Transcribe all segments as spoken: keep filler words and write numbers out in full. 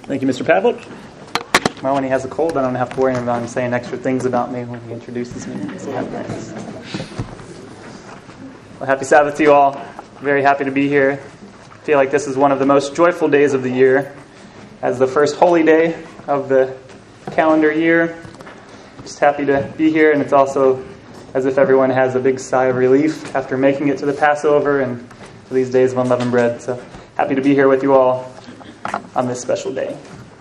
Thank you, Mister Pavlik. Well, when he has a cold, I don't have to worry about him saying extra things about me when he introduces me. So that's nice. Well, happy Sabbath to you all. Very happy to be here. I feel like this is one of the most joyful days of the year, as the first holy day of the calendar year. Just happy to be here, and it's also as if everyone has a big sigh of relief after making it to the Passover and to these days of unleavened bread. So happy to be here with you all on this special day.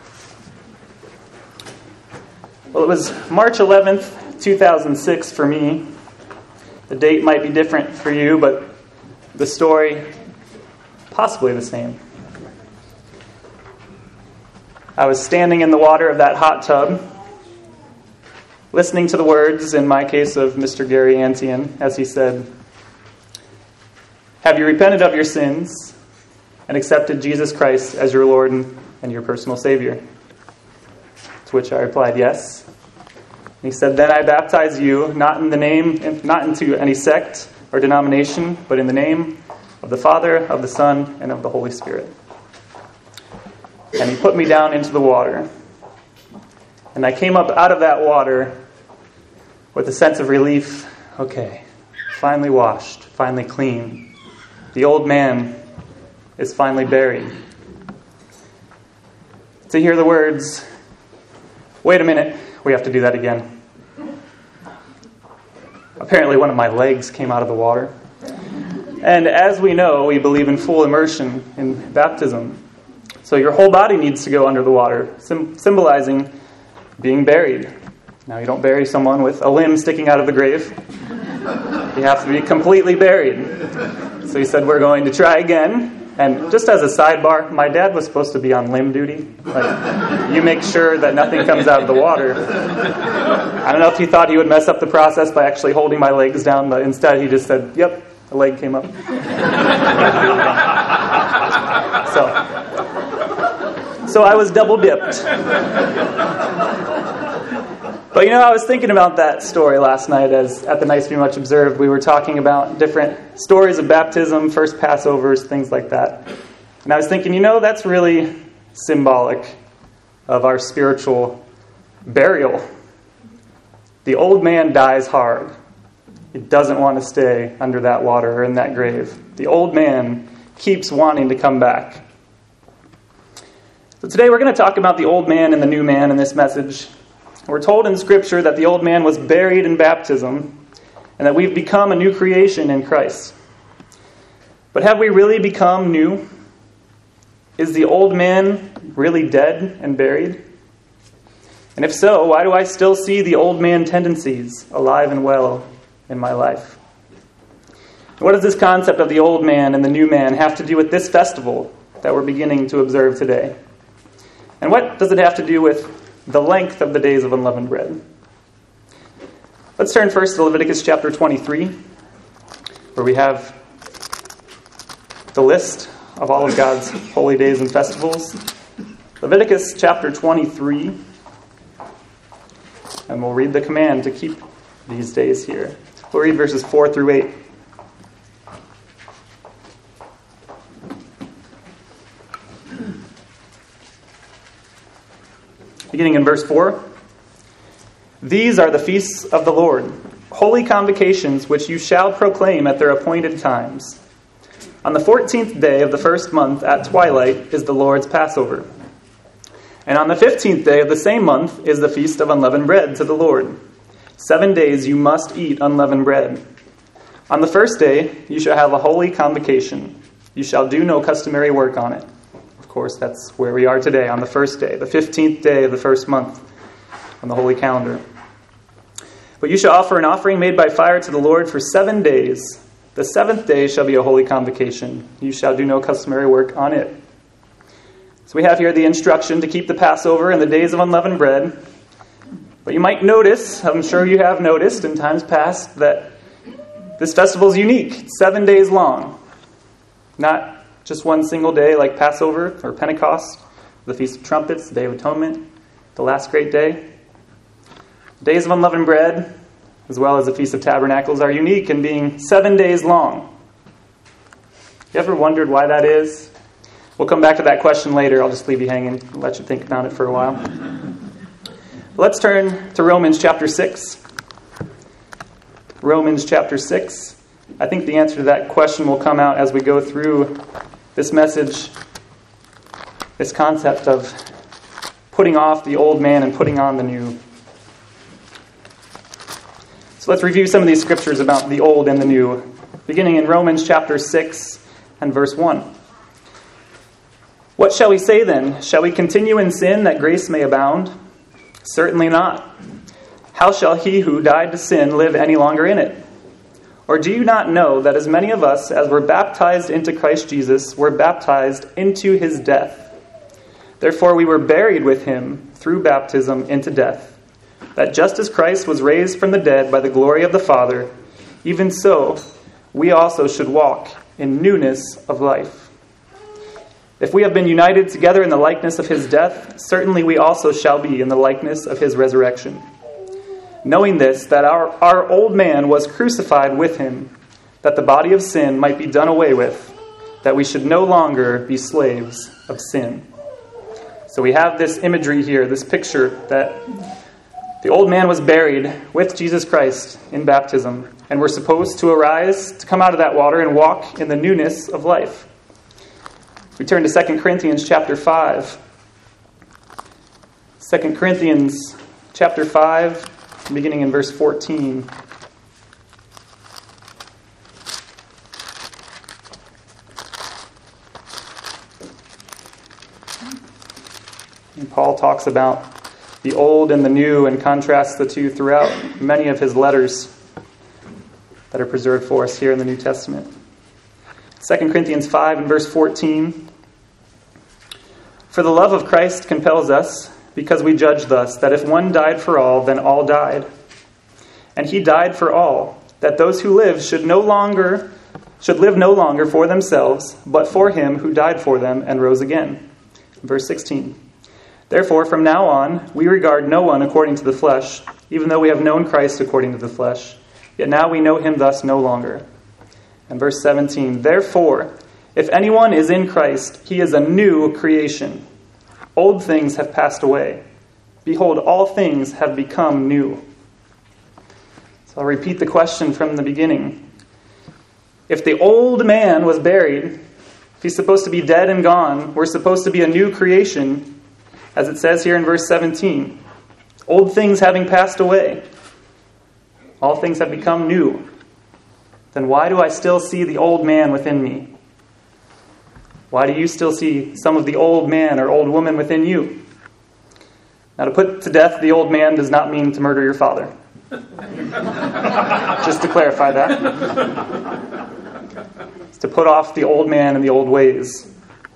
Well, it was March eleventh, two thousand six for me. The date might be different for you, but the story possibly the same. I was standing in the water of that hot tub, listening to the words, in my case, of Mister Gary Antian, as he said, "Have you repented of your sins and accepted Jesus Christ as your Lord and your personal Savior?" To which I replied, "Yes." And he said, "Then I baptize you, not in the name, not into any sect or denomination, but in the name of the Father, of the Son, and of the Holy Spirit." And he put me down into the water. And I came up out of that water with a sense of relief. Okay, finally washed, finally clean. The old man is finally buried. To hear the words, "Wait a minute, we have to do that again." Apparently one of my legs came out of the water. And as we know, we believe in full immersion in baptism. So your whole body needs to go under the water, sim- symbolizing being buried. Now, you don't bury someone with a limb sticking out of the grave. You have to be completely buried. So he said, "We're going to try again." And just as a sidebar, my dad was supposed to be on limb duty. Like, you make sure that nothing comes out of the water. I don't know if he thought he would mess up the process by actually holding my legs down, but instead he just said, "Yep, a leg came up." so, so I was double dipped. But you know, I was thinking about that story last night as at the Nice Be Much Observed. We were talking about different stories of baptism, first Passovers, things like that. And I was thinking, you know, that's really symbolic of our spiritual burial. The old man dies hard. He doesn't want to stay under that water or in that grave. The old man keeps wanting to come back. So today we're going to talk about the old man and the new man in this message. We're told in Scripture that the old man was buried in baptism and that we've become a new creation in Christ. But have we really become new? Is the old man really dead and buried? And if so, why do I still see the old man tendencies alive and well in my life? What does this concept of the old man and the new man have to do with this festival that we're beginning to observe today? And what does it have to do with the length of the days of unleavened bread? Let's turn first to Leviticus chapter twenty-three, where we have the list of all of God's holy days and festivals. Leviticus chapter twenty-three, and we'll read the command to keep these days here. We'll read verses four through eight. Beginning in verse four, "These are the feasts of the Lord, holy convocations which you shall proclaim at their appointed times. On the fourteenth day of the first month at twilight is the Lord's Passover. And on the fifteenth day of the same month is the feast of unleavened bread to the Lord. Seven days you must eat unleavened bread. On the first day you shall have a holy convocation. You shall do no customary work on it." Of course, that's where we are today, on the first day, the fifteenth day of the first month on the holy calendar. "But you shall offer an offering made by fire to the Lord for seven days. The seventh day shall be a holy convocation. You shall do no customary work on it." So we have here the instruction to keep the Passover and the days of unleavened bread. But you might notice, I'm sure you have noticed in times past, that this festival is unique. It's seven days long. Not just one single day like Passover or Pentecost, the Feast of Trumpets, the Day of Atonement, the last great day. The days of unleavened bread, as well as the Feast of Tabernacles, are unique in being seven days long. You ever wondered why that is? We'll come back to that question later. I'll just leave you hanging and let you think about it for a while. Let's turn to Romans chapter six. Romans chapter six. I think the answer to that question will come out as we go through this message, this concept of putting off the old man and putting on the new. So let's review some of these scriptures about the old and the new, beginning in Romans chapter six and verse one. What shall we say then? Shall we continue in sin that grace may abound? Certainly not. How shall he who died to sin live any longer in it? Or do you not know that as many of us as were baptized into Christ Jesus were baptized into his death? Therefore we were buried with him through baptism into death, that just as Christ was raised from the dead by the glory of the Father, even so we also should walk in newness of life. If we have been united together in the likeness of his death, certainly we also shall be in the likeness of his resurrection. Knowing this, that our, our old man was crucified with him, that the body of sin might be done away with, that we should no longer be slaves of sin. So we have this imagery here, this picture that the old man was buried with Jesus Christ in baptism, and we're supposed to arise, to come out of that water and walk in the newness of life. We turn to Second Corinthians chapter five. Second Corinthians chapter five, beginning in verse fourteen. And Paul talks about the old and the new and contrasts the two throughout many of his letters that are preserved for us here in the New Testament. Second Corinthians five and verse fourteen. For the love of Christ compels us, because we judge thus, that if one died for all, then all died. And he died for all, that those who live should no longer should live no longer for themselves, but for him who died for them and rose again. Verse sixteen. Therefore, from now on, we regard no one according to the flesh, even though we have known Christ according to the flesh. Yet now we know him thus no longer. And verse seventeen. Therefore, if anyone is in Christ, he is a new creation. Old things have passed away. Behold, all things have become new. So I'll repeat the question from the beginning. If the old man was buried, if he's supposed to be dead and gone, we're supposed to be a new creation, as it says here in verse seventeen. Old things having passed away, all things have become new. Then why do I still see the old man within me? Why do you still see some of the old man or old woman within you? Now, to put to death the old man does not mean to murder your father. Just to clarify that. It's to put off the old man and the old ways.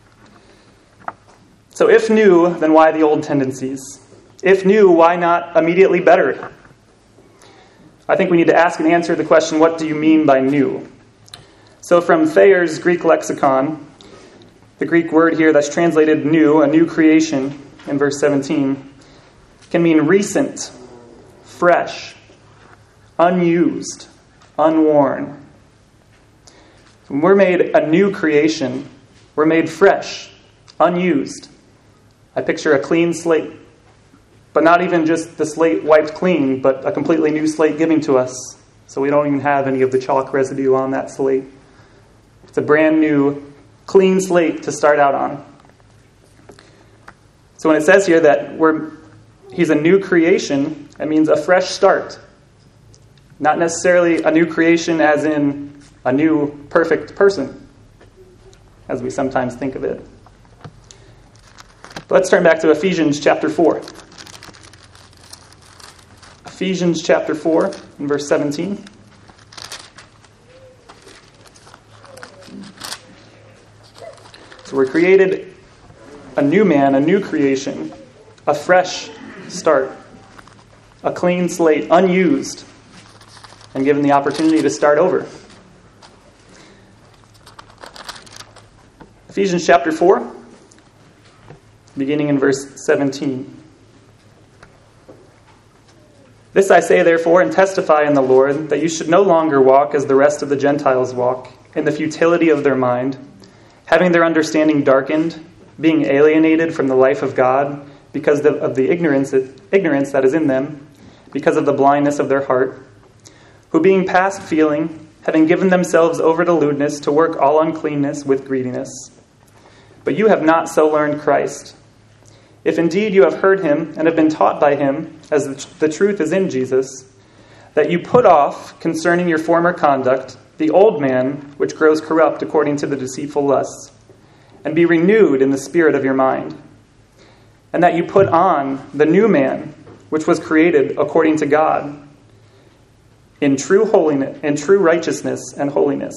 So if new, then why the old tendencies? If new, why not immediately better? I think we need to ask and answer the question, what do you mean by new? So from Thayer's Greek lexicon, the Greek word here that's translated new, a new creation, in verse seventeen, can mean recent, fresh, unused, unworn. When we're made a new creation, we're made fresh, unused. I picture a clean slate, but not even just the slate wiped clean, but a completely new slate given to us, so we don't even have any of the chalk residue on that slate. It's a brand new, clean slate to start out on. So when it says here that we're he's a new creation, it means a fresh start. Not necessarily a new creation as in a new perfect person, as we sometimes think of it. But let's turn back to Ephesians chapter four. Ephesians chapter four and verse seventeen. So we're created a new man, a new creation, a fresh start, a clean slate, unused, and given the opportunity to start over. Ephesians chapter four, beginning in verse seventeen. This I say, therefore, and testify in the Lord, that you should no longer walk as the rest of the Gentiles walk, in the futility of their mind, having their understanding darkened, being alienated from the life of God because of the ignorance, ignorance that is in them, because of the blindness of their heart, who being past feeling, having given themselves over to lewdness, to work all uncleanness with greediness. But you have not so learned Christ. If indeed you have heard him and have been taught by him, as the truth is in Jesus, that you put off, concerning your former conduct, the old man, which grows corrupt according to the deceitful lusts, and be renewed in the spirit of your mind, and that you put on the new man, which was created according to God, in true holiness, in true righteousness and holiness.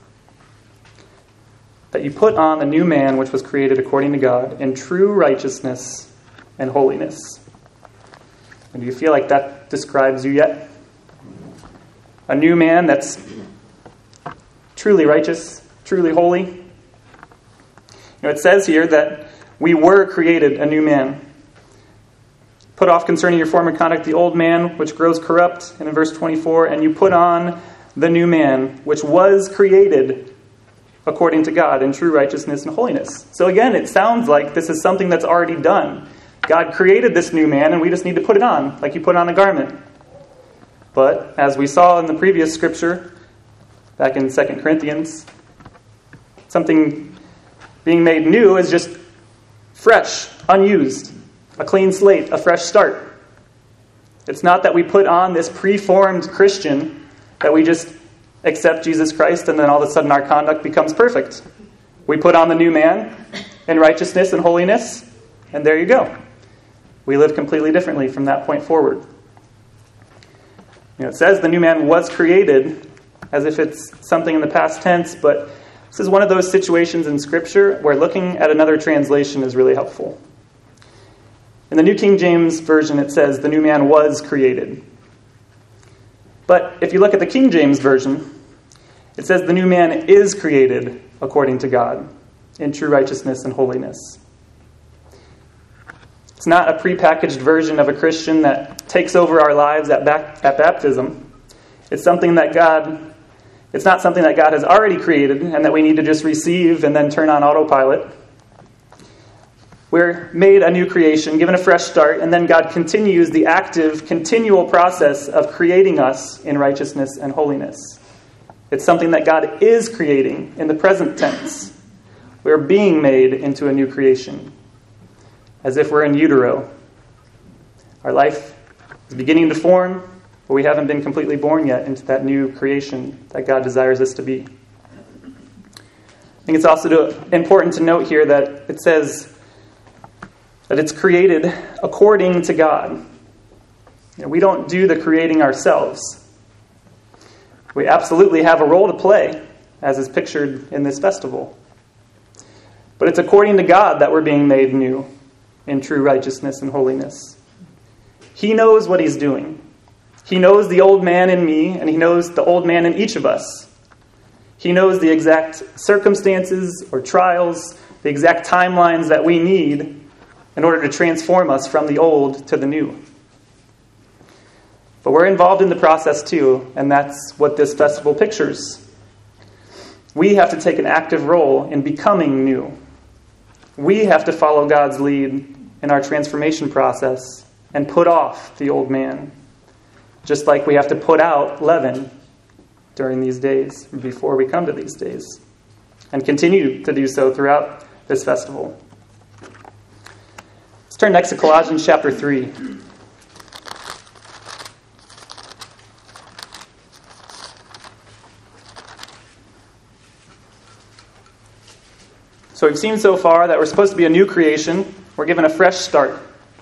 That you put on the new man, which was created according to God, in true righteousness and holiness. And do you feel like that describes you yet? A new man that's truly righteous, truly holy. You know, it says here that we were created a new man. Put off concerning your former conduct the old man, which grows corrupt. And in verse twenty-four, and you put on the new man, which was created according to God in true righteousness and holiness. So again, it sounds like this is something that's already done. God created this new man, and we just need to put it on, like you put on a garment. But as we saw in the previous scripture, back in Second Corinthians, something being made new is just fresh, unused, a clean slate, a fresh start. It's not that we put on this preformed Christian, that we just accept Jesus Christ and then all of a sudden our conduct becomes perfect. We put on the new man in righteousness and holiness, and there you go. We live completely differently from that point forward. You know, it says the new man was created as if it's something in the past tense, but this is one of those situations in Scripture where looking at another translation is really helpful. In the New King James Version, it says the new man was created. But if you look at the King James Version, it says the new man is created according to God in true righteousness and holiness. It's not a prepackaged version of a Christian that takes over our lives at, back, at baptism. It's something that God, it's not something that God has already created and that we need to just receive and then turn on autopilot. We're made a new creation, given a fresh start, and then God continues the active, continual process of creating us in righteousness and holiness. It's something that God is creating in the present tense. We're being made into a new creation, as if we're in utero. Our life is beginning to form, but we haven't been completely born yet into that new creation that God desires us to be. I think it's also important to note here that it says that it's created according to God. You know, we don't do the creating ourselves. We absolutely have a role to play, as is pictured in this festival. But it's according to God that we're being made new in true righteousness and holiness. He knows what he's doing. He knows the old man in me, and he knows the old man in each of us. He knows the exact circumstances or trials, the exact timelines that we need in order to transform us from the old to the new. But we're involved in the process too, and that's what this festival pictures. We have to take an active role in becoming new. We have to follow God's lead in our transformation process and put off the old man, just like we have to put out leaven during these days, before we come to these days, and continue to do so throughout this festival. Let's turn next to Colossians chapter three. So we've seen so far that we're supposed to be a new creation. We're given a fresh start.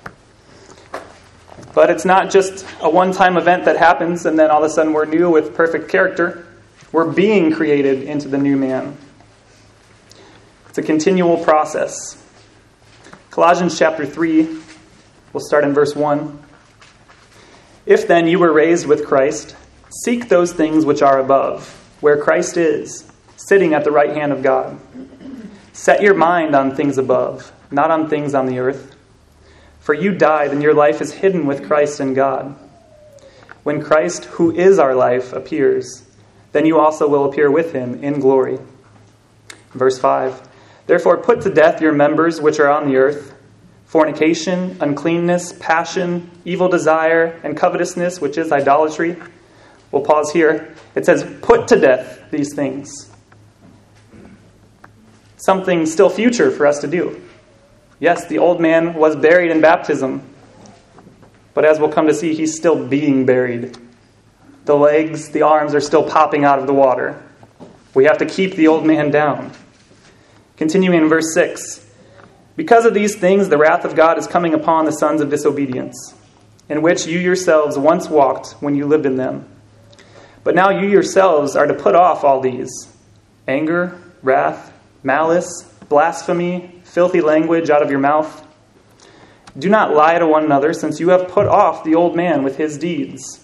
But it's not just a one-time event that happens and then all of a sudden we're new with perfect character. We're being created into the new man. It's a continual process. Colossians chapter three, we'll start in verse one. If then you were raised with Christ, seek those things which are above, where Christ is, sitting at the right hand of God. Set your mind on things above, not on things on the earth. For you died, and your life is hidden with Christ in God. When Christ, who is our life, appears, then you also will appear with him in glory. Verse five. Therefore put to death your members which are on the earth, fornication, uncleanness, passion, evil desire, and covetousness, which is idolatry. We'll pause here. It says, put to death these things. Something still future for us to do. Yes, the old man was buried in baptism, but as we'll come to see, he's still being buried. The legs, the arms are still popping out of the water. We have to keep the old man down. Continuing in verse six. Because of these things, the wrath of God is coming upon the sons of disobedience, in which you yourselves once walked when you lived in them. But now you yourselves are to put off all these: anger, wrath, malice, blasphemy, filthy language out of your mouth. Do not lie to one another, since you have put off the old man with his deeds.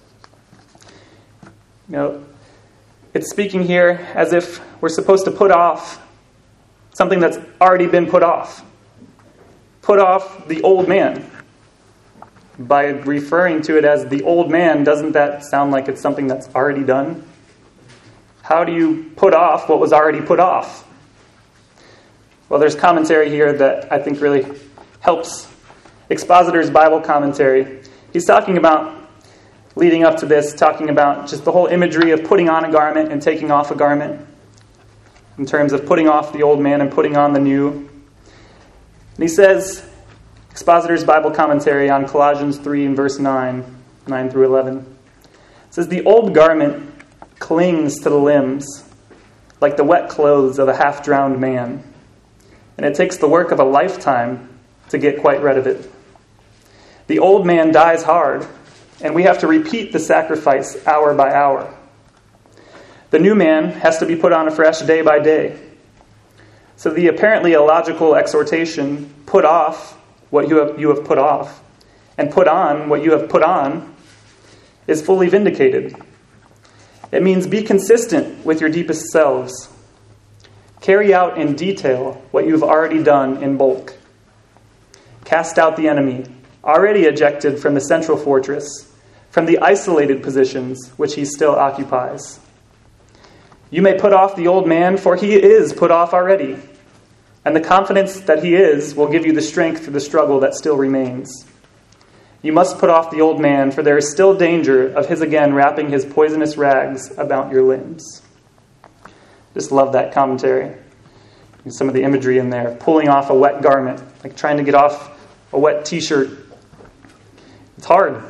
You know, it's speaking here as if we're supposed to put off something that's already been put off. Put off the old man. By referring to it as the old man, doesn't that sound like it's something that's already done? How do you put off what was already put off? Well, there's commentary here that I think really helps. Expositor's Bible commentary. He's talking about, leading up to this, talking about just the whole imagery of putting on a garment and taking off a garment, in terms of putting off the old man and putting on the new. And he says, Expositor's Bible commentary on Colossians three and verse nine, nine through eleven. It says, the old garment clings to the limbs like the wet clothes of a half-drowned man, and it takes the work of a lifetime to get quite rid of it. The old man dies hard, and we have to repeat the sacrifice hour by hour. The new man has to be put on afresh day by day. So the apparently illogical exhortation, put off what you have, you have put off, and put on what you have put on, is fully vindicated. It means be consistent with your deepest selves. Carry out in detail what you've already done in bulk. Cast out the enemy, already ejected from the central fortress, from the isolated positions which he still occupies. You may put off the old man, for he is put off already, and the confidence that he is will give you the strength for the struggle that still remains. You must put off the old man, for there is still danger of his again wrapping his poisonous rags about your limbs. Just love that commentary. And some of the imagery in there. Pulling off a wet garment, like trying to get off a wet t-shirt. It's hard.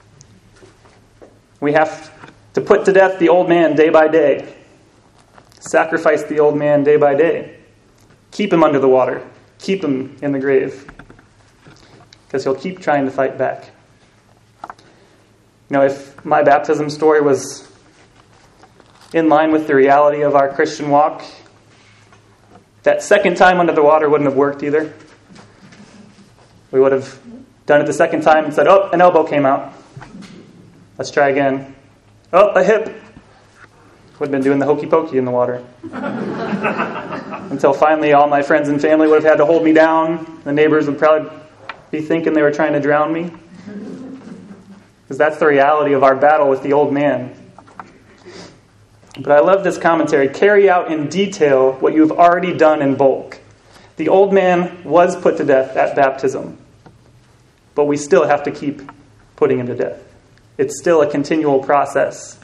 We have to put to death the old man day by day. Sacrifice the old man day by day. Keep him under the water. Keep him in the grave. Because he'll keep trying to fight back. You know, if my baptism story was in line with the reality of our Christian walk, that second time under the water wouldn't have worked either. We would have done it the second time and said, oh, an elbow came out. Let's try again. Oh, a hip. Would have been doing the hokey pokey in the water. Until finally all my friends and family would have had to hold me down. The neighbors would probably be thinking they were trying to drown me. Because that's the reality of our battle with the old man. But I love this commentary. Carry out in detail what you have already done in bulk. The old man was put to death at baptism. But we still have to keep putting him to death. It's still a continual process.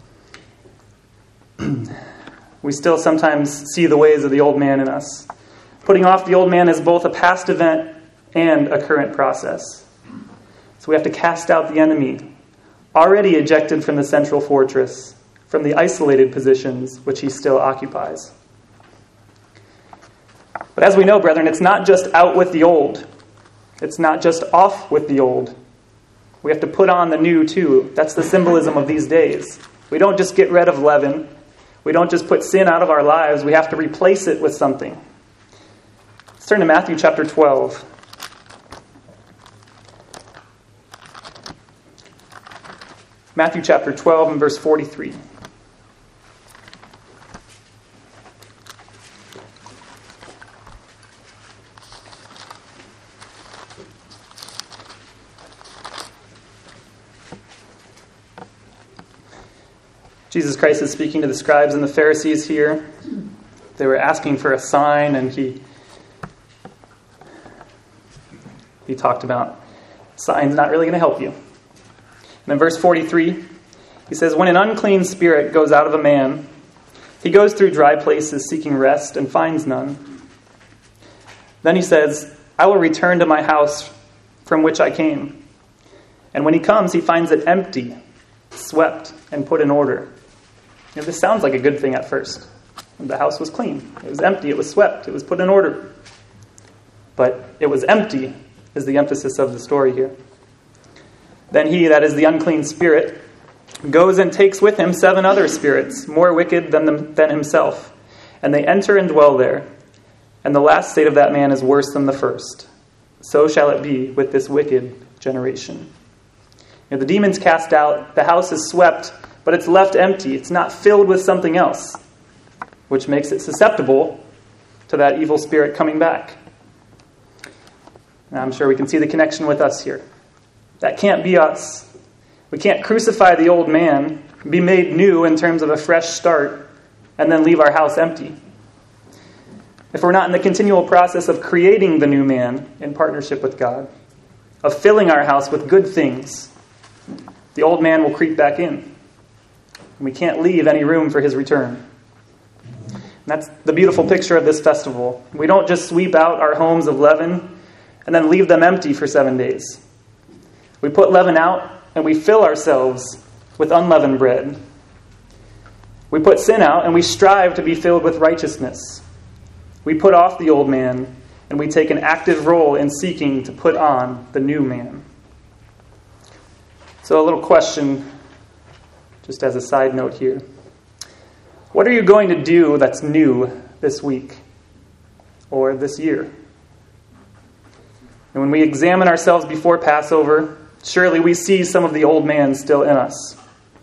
We still sometimes see the ways of the old man in us. Putting off the old man is both a past event and a current process. So we have to cast out the enemy, already ejected from the central fortress, from the isolated positions which he still occupies. But as we know, brethren, it's not just out with the old. It's not just off with the old. We have to put on the new too. That's the symbolism of these days. We don't just get rid of leaven. We don't just put sin out of our lives. We have to replace it with something. Let's turn to Matthew chapter twelve. Matthew chapter twelve and verse forty-three. Jesus Christ is speaking to the scribes and the Pharisees here. They were asking for a sign, and he he talked about signs not really going to help you. And in verse forty-three, he says, when an unclean spirit goes out of a man, he goes through dry places seeking rest and finds none. Then he says, I will return to my house from which I came. And when he comes, he finds it empty, swept, and put in order. You know, this sounds like a good thing at first. The house was clean. It was empty. It was swept. It was put in order. But it was empty is the emphasis of the story here. Then he, that is the unclean spirit, goes and takes with him seven other spirits, more wicked than, them, than himself. And they enter and dwell there. And the last state of that man is worse than the first. So shall it be with this wicked generation. You know, the demon's cast out, the house is swept, but it's left empty. It's not filled with something else, which makes it susceptible to that evil spirit coming back. Now, I'm sure we can see the connection with us here. That can't be us. We can't crucify the old man, be made new in terms of a fresh start, and then leave our house empty. If we're not in the continual process of creating the new man in partnership with God, of filling our house with good things, the old man will creep back in. And we can't leave any room for his return. And that's the beautiful picture of this festival. We don't just sweep out our homes of leaven and then leave them empty for seven days. We put leaven out and we fill ourselves with unleavened bread. We put sin out and we strive to be filled with righteousness. We put off the old man and we take an active role in seeking to put on the new man. So a little question, just as a side note here. What are you going to do that's new this week or this year? And when we examine ourselves before Passover, surely we see some of the old man still in us.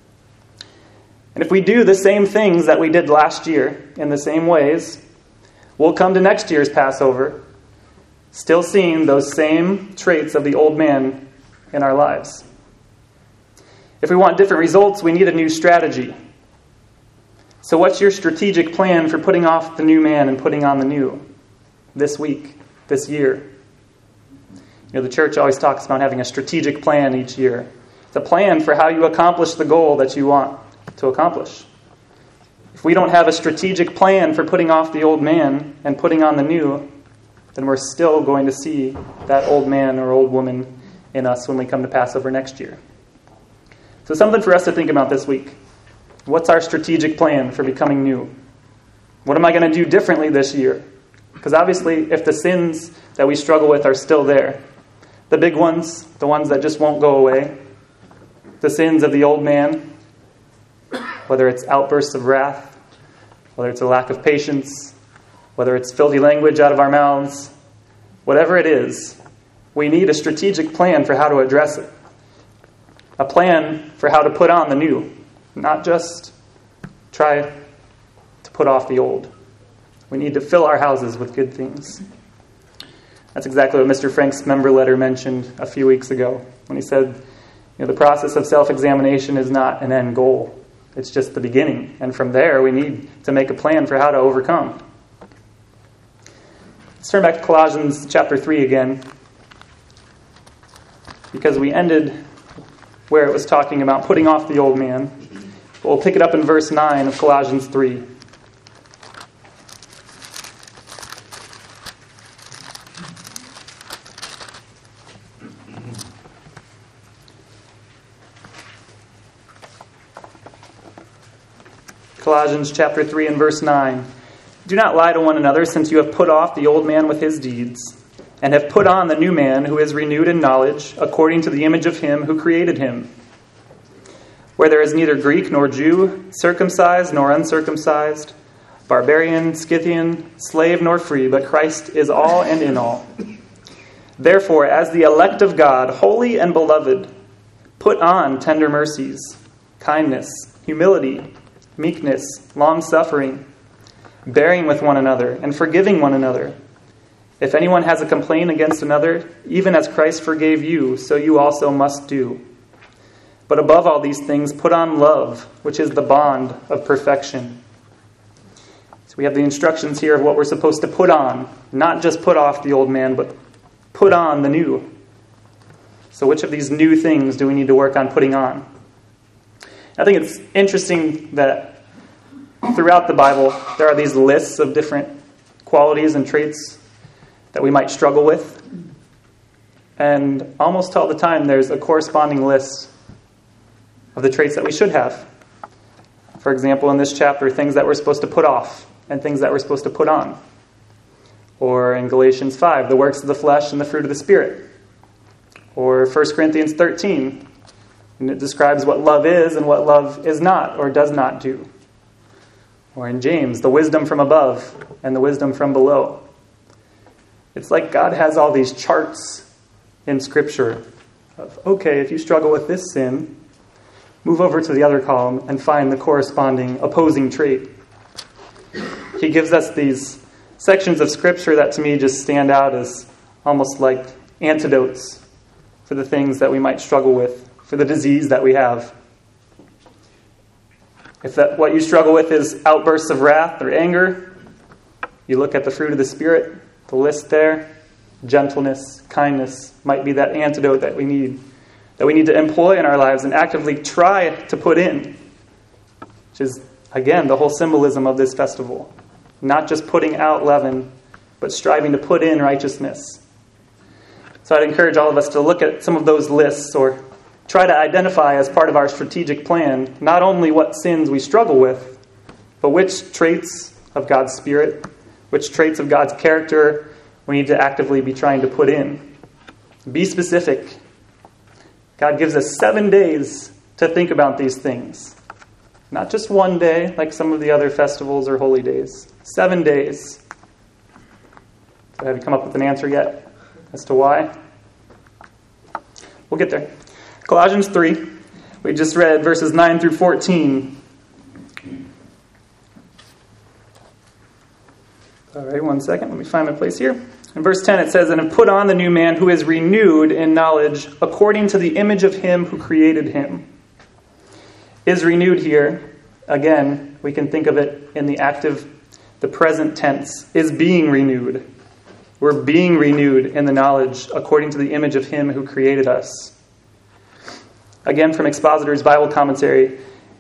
And if we do the same things that we did last year in the same ways, we'll come to next year's Passover still seeing those same traits of the old man in our lives. If we want different results, we need a new strategy. So what's your strategic plan for putting off the new man and putting on the new this week, this year? You know, the church always talks about having a strategic plan each year. It's a plan for how you accomplish the goal that you want to accomplish. If we don't have a strategic plan for putting off the old man and putting on the new, then we're still going to see that old man or old woman in us when we come to Passover next year. So something for us to think about this week. What's our strategic plan for becoming new? What am I going to do differently this year? Because obviously, if the sins that we struggle with are still there, the big ones, the ones that just won't go away, the sins of the old man, whether it's outbursts of wrath, whether it's a lack of patience, whether it's filthy language out of our mouths, whatever it is, we need a strategic plan for how to address it. A plan for how to put on the new, not just try to put off the old. We need to fill our houses with good things. That's exactly what Mister Frank's member letter mentioned a few weeks ago when he said, you know, the process of self-examination is not an end goal. It's just the beginning. And from there, we need to make a plan for how to overcome. Let's turn back to Colossians chapter three again, because we ended where it was talking about putting off the old man. We'll pick it up in verse nine of Colossians three. Colossians chapter three and verse nine. Do not lie to one another, since you have put off the old man with his deeds, and have put on the new man, who is renewed in knowledge, according to the image of him who created him. Where there is neither Greek nor Jew, circumcised nor uncircumcised, barbarian, Scythian, slave nor free, but Christ is all and in all. Therefore, as the elect of God, holy and beloved, put on tender mercies, kindness, humility, meekness, long-suffering, bearing with one another, and forgiving one another. If anyone has a complaint against another, even as Christ forgave you, so you also must do. But above all these things, put on love, which is the bond of perfection. So We have the instructions here of what we're supposed to put on. Not just put off the old man, but put on the new. So which of these new things do we need to work on putting on? I think it's interesting that throughout the Bible, there are these lists of different qualities and traits that we might struggle with. And almost all the time, there's a corresponding list of the traits that we should have. For example, in this chapter, things that we're supposed to put off and things that we're supposed to put on. Or in Galatians five, the works of the flesh and the fruit of the Spirit. Or First Corinthians thirteen, and it describes what love is and what love is not or does not do. Or in James, the wisdom from above and the wisdom from below. It's like God has all these charts in Scripture of, okay, if you struggle with this sin, move over to the other column and find the corresponding opposing trait. He gives us these sections of Scripture that to me just stand out as almost like antidotes for the things that we might struggle with, for the disease that we have. If that what you struggle with is outbursts of wrath or anger, you look at the fruit of the Spirit, the list there. Gentleness, kindness might be that antidote that we need, that we need to employ in our lives and actively try to put in, which is, again, the whole symbolism of this festival. Not just putting out leaven, but striving to put in righteousness. So I'd encourage all of us to look at some of those lists or try to identify as part of our strategic plan not only what sins we struggle with, but which traits of God's Spirit, which traits of God's character we need to actively be trying to put in. Be specific. God gives us seven days to think about these things. Not just one day, like some of the other festivals or holy days. Seven days. So have you come up with an answer yet as to why? We'll get there. Colossians three. We just read verses nine through fourteen. All right, one second. Let me find my place here. In verse ten it says, "And have put on the new man who is renewed in knowledge according to the image of him who created him." Is renewed here, again, we can think of it in the active, the present tense, is being renewed. We're being renewed in the knowledge according to the image of him who created us. Again, from Expositor's Bible Commentary,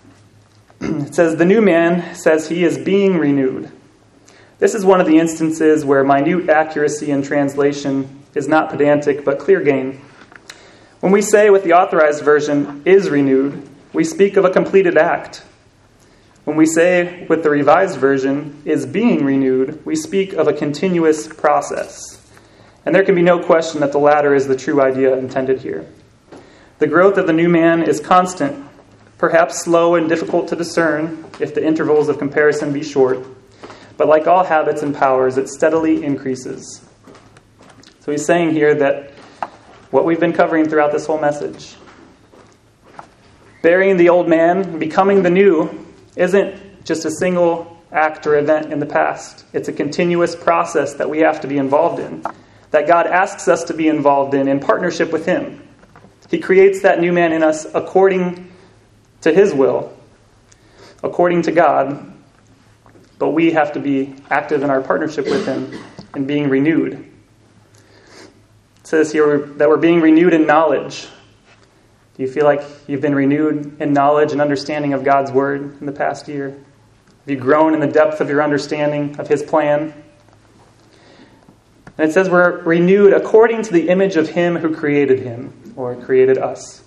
it says, "The new man says he is being renewed." This is one of the instances where minute accuracy in translation is not pedantic, but clear gain. When we say with the Authorized Version, "is renewed," we speak of a completed act. When we say with the Revised Version, "is being renewed," we speak of a continuous process. And there can be no question that the latter is the true idea intended here. The growth of the new man is constant, perhaps slow and difficult to discern if the intervals of comparison be short. But like all habits and powers, it steadily increases. So he's saying here that what we've been covering throughout this whole message, burying the old man, becoming the new, isn't just a single act or event in the past. It's a continuous process that we have to be involved in, that God asks us to be involved in, in partnership with him. He creates that new man in us according to his will, according to God, but we have to be active in our partnership with him in being renewed. It says here that we're being renewed in knowledge. Do you feel like you've been renewed in knowledge and understanding of God's word in the past year? Have you grown in the depth of your understanding of his plan? And it says we're renewed according to the image of him who created him, or created us.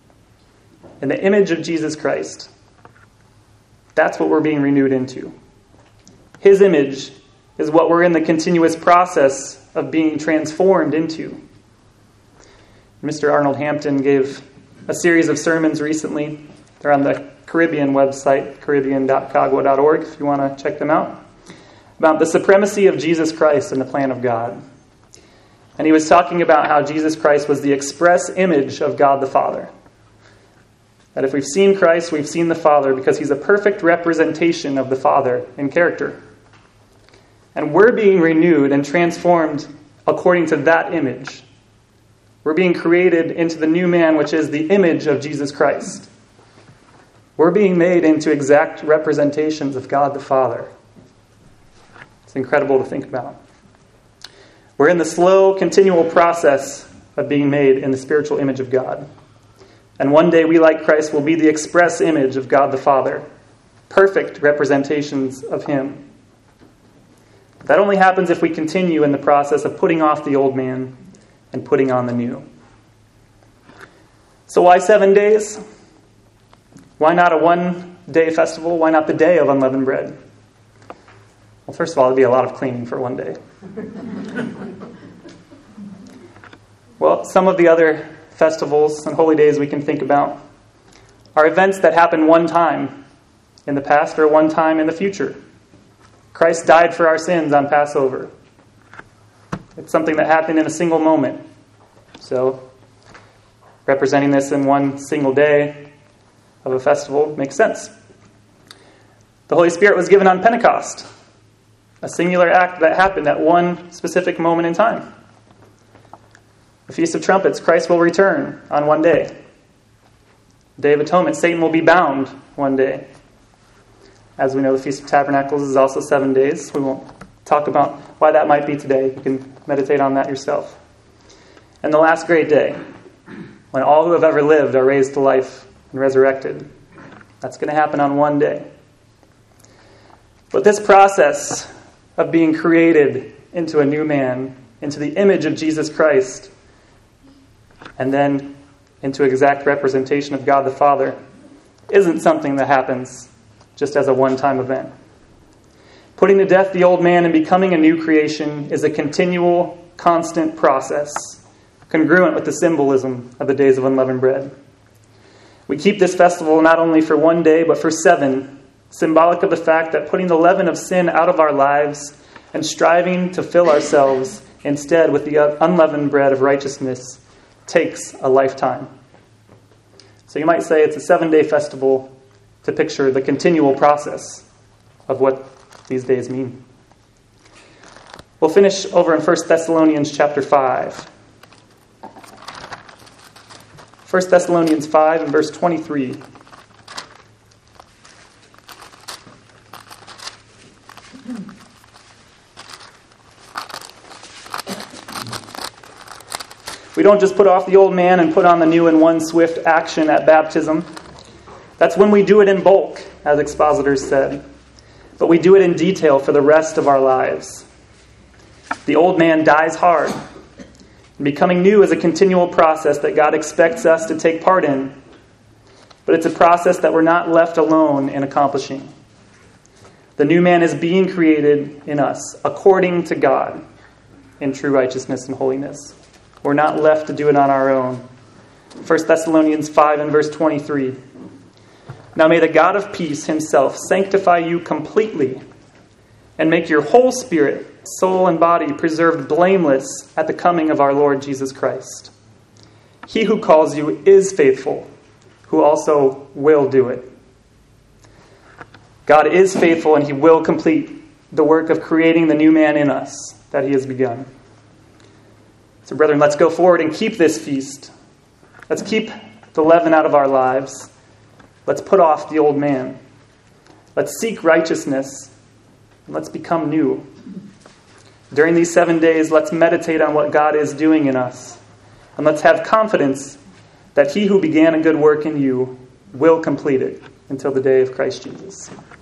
In the image of Jesus Christ. That's what we're being renewed into. His image is what we're in the continuous process of being transformed into. Mister Arnold Hampton gave a series of sermons recently. They're on the Caribbean website, caribbean dot cagua dot org, if you want to check them out, about the supremacy of Jesus Christ in the plan of God. And he was talking about how Jesus Christ was the express image of God the Father. That if we've seen Christ, we've seen the Father, because he's a perfect representation of the Father in character. And we're being renewed and transformed according to that image. We're being created into the new man, which is the image of Jesus Christ. We're being made into exact representations of God the Father. It's incredible to think about. We're in the slow, continual process of being made in the spiritual image of God. And one day we, like Christ, will be the express image of God the Father, perfect representations of Him. That only happens if we continue in the process of putting off the old man and putting on the new. So why seven days? Why not a one-day festival? Why not the day of unleavened bread? Well, first of all, it'd be a lot of cleaning for one day. Well, some of the other festivals and holy days we can think about are events that happen one time in the past or one time in the future. Christ died for our sins on Passover. It's something that happened in a single moment. So, representing this in one single day of a festival makes sense. The Holy Spirit was given on Pentecost, a singular act that happened at one specific moment in time. The Feast of Trumpets, Christ will return on one day. Day of Atonement, Satan will be bound one day. As we know, the Feast of Tabernacles is also seven days. We won't talk about why that might be today. You can meditate on that yourself. And the last great day, when all who have ever lived are raised to life and resurrected. That's going to happen on one day. But this process of being created into a new man, into the image of Jesus Christ, and then into exact representation of God the Father, isn't something that happens just as a one-time event. Putting to death the old man and becoming a new creation is a continual, constant process, congruent with the symbolism of the days of unleavened bread. We keep this festival not only for one day, but for seven, symbolic of the fact that putting the leaven of sin out of our lives and striving to fill ourselves instead with the unleavened bread of righteousness takes a lifetime. So you might say it's a seven-day festival to picture the continual process of what these days mean. We'll finish over in First Thessalonians chapter five. First Thessalonians five and verse twenty-three. We don't just put off the old man and put on the new in one swift action at baptism. That's when we do it in bulk, as expositors said. But we do it in detail for the rest of our lives. The old man dies hard. And becoming new is a continual process that God expects us to take part in. But it's a process that we're not left alone in accomplishing. The new man is being created in us according to God in true righteousness and holiness. We're not left to do it on our own. First Thessalonians five and verse twenty-three. Now may the God of peace himself sanctify you completely and make your whole spirit, soul, and body preserved blameless at the coming of our Lord Jesus Christ. He who calls you is faithful, who also will do it. God is faithful and he will complete the work of creating the new man in us that he has begun. So brethren, let's go forward and keep this feast. Let's keep the leaven out of our lives. Let's put off the old man. Let's seek righteousness. And let's become new. During these seven days, let's meditate on what God is doing in us. And let's have confidence that he who began a good work in you will complete it until the day of Christ Jesus.